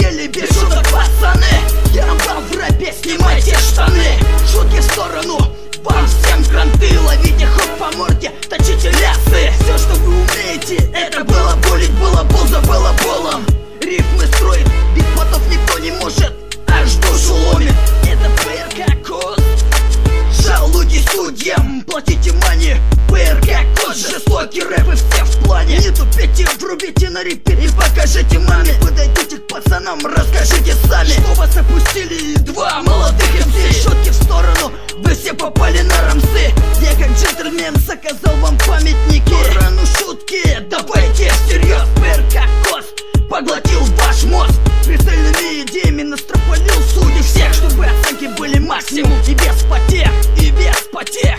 деле без шуток, пацаны. Я вам в рэпе, снимайте штаны. Шутки в сторону, вам всем гранты. Ловите хук по морде, точите лясы. Все, что вы умеете, это было булить, было булза, было болом. Рифмы строит, битботов никто не может, аж душу ломит. Это ПРК Кост. Жалуйте судьям, платите мани. ПРК Кост, жестокий рэп и все в плане. Не тупите, врубите на репит и покажите маме. Подойдите к пацанам, расскажите сами, что вас опустили два молодых МС. Шутки в сторону, вы все попали на рамсы. Я как джентльмен заказал вам памятники. В сторону шутки, давайте всерьез. ПРК Кост поглотил ваш мозг прицельными идеями, настропалил судей всех, чтобы оценки были максимум и без потех, и без потех.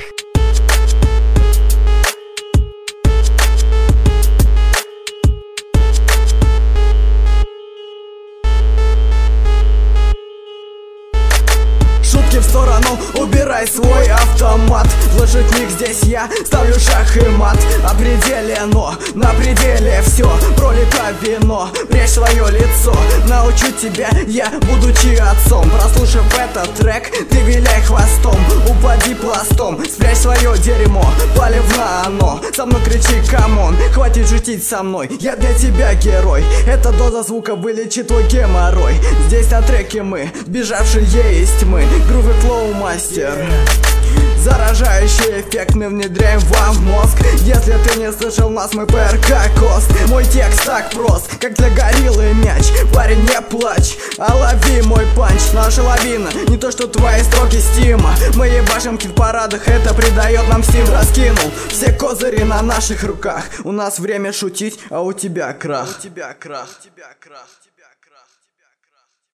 Шутки в сторону, убирай свой автомат. Лошадник здесь я, ставлю шах и мат. Определено, на пределе все. Пролито вино, прячь свое лицо. Научу тебя я, будучи отцом. Прослушав этот трек, ты виляй хвостом. Упади пластом, спрячь свое дерьмо. Палив на оно, со мной кричи камон. Хватит шутить со мной, я для тебя герой. Эта доза звука вылечит твой геморрой. Здесь на треке мы, сбежавшие из тьмы. Грувы флоу мастер, заражающий эффект мы внедряем вам в мозг. Если ты не слышал нас, мы ПРК Кост. Мой текст так прост, как для гориллы мяч. Парень, не плачь, а лови мой панч. Наша лавина, не то что твои строки стима. Мы ебашим в хит-парадах, это придает нам стим. Раскинул все козыри на наших руках. У нас время шутить, а у тебя крах.